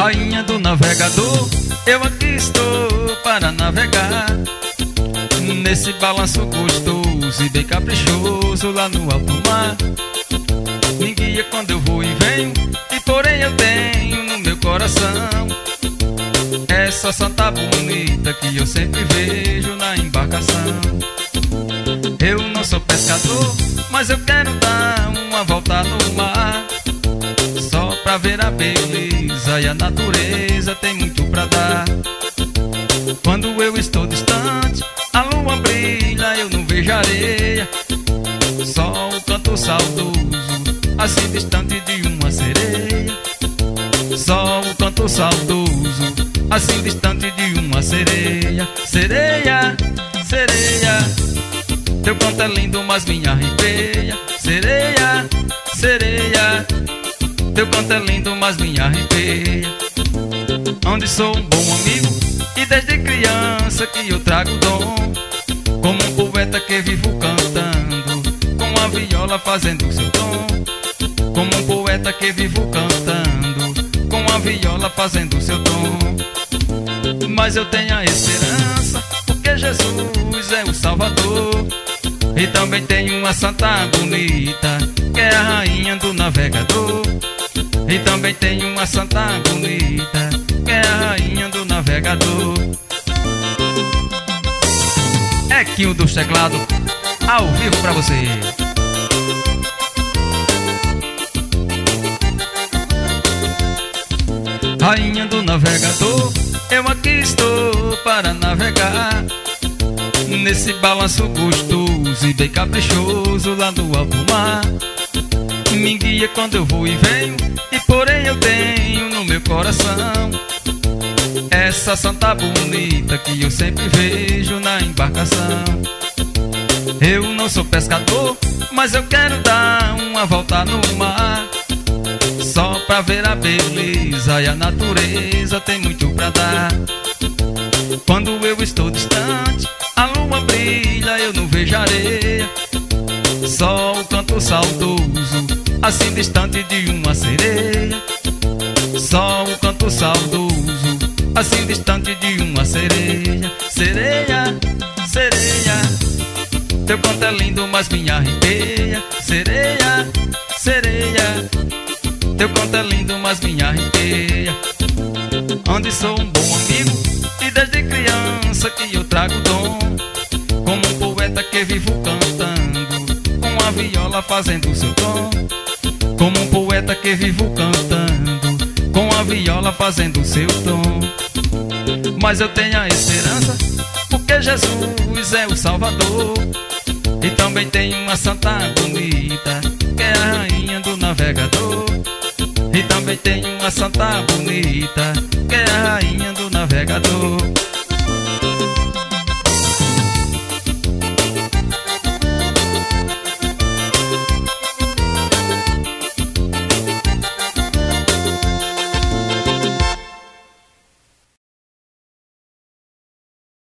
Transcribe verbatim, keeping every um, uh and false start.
Rainha do navegador, eu aqui estou para navegar nesse balanço gostoso e bem caprichoso lá no alto mar. Me guia quando eu vou e venho, e porém eu tenho no meu coração essa santa bonita que eu sempre vejo na embarcação. Eu não sou pescador, mas eu quero dar uma volta no mar, só pra ver a beleza e a natureza tem muito pra dar. Quando eu estou distante, a lua brilha, eu não vejo areia, só o canto saudoso, assim distante de uma sereia. Só o canto saudoso, assim distante de uma sereia. Sereia, sereia, teu canto é lindo, mas me arrepia. Sereia, sereia, teu canto é lindo, mas me arrepia. Onde sou um bom amigo, e desde criança que eu trago o dom, como um poeta que vivo cantando, com a viola fazendo seu tom. Como um poeta que vivo cantando, com a viola fazendo seu tom. Mas eu tenho a esperança, porque Jesus é o Salvador. E também tenho uma santa bonita, que é a rainha do navegador. E também tenho uma santa bonita, que é a rainha do navegador. Equinho dos teclados, ao vivo pra você. Rainha do navegador, eu aqui estou para navegar nesse balanço gostoso e bem caprichoso lá no alto mar. Me guia quando eu vou e venho, e porém eu tenho no meu coração essa santa bonita que eu sempre vejo na embarcação. Eu não sou pescador, mas eu quero dar uma volta no mar, só pra ver a beleza e a natureza tem muito pra dar. Quando eu estou distante, a lua brilha, eu não vejo areia, só o canto saudoso, assim distante de uma sereia. Só o canto saudoso, assim distante de uma sereia. Sereia, sereia, teu canto é lindo, mas me arrepia. Sereia, sereia, teu canto é lindo, mas me arrepia. Onde sou um bom amigo, e desde criança que eu trago o dom, como um poeta que vivo cantando, com a viola fazendo seu tom. Como um poeta que vivo cantando, com a viola fazendo seu tom. Mas eu tenho a esperança, porque Jesus é o Salvador. E também tenho uma santa bonita, que é a rainha do navegador. E também tenho uma santa bonita, que é a rainha do navegador.